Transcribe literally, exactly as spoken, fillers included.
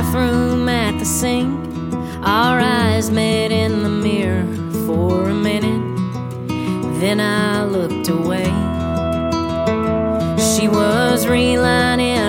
bathroom at the sink. Our eyes met in the mirror for a minute, then I looked away. She was relining